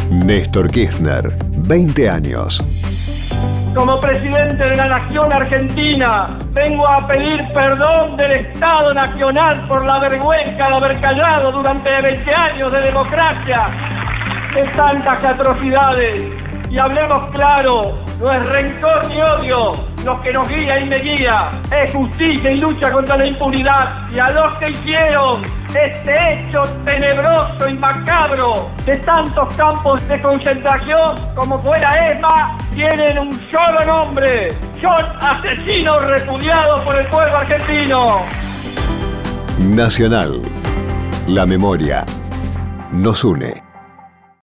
Néstor Kirchner, 20 años. Como presidente de la Nación Argentina, vengo a pedir perdón del Estado Nacional por la vergüenza de haber callado durante 20 años de democracia de tantas atrocidades. Y hablemos claro, no es rencor ni odio lo que nos guía y me guía, es justicia y lucha contra la impunidad. Y a los que hicieron este hecho tenebroso y macabro de tantos campos de concentración como fuera ESMA, tienen un solo nombre: son asesinos repudiados por el pueblo argentino. Nacional. La memoria nos une.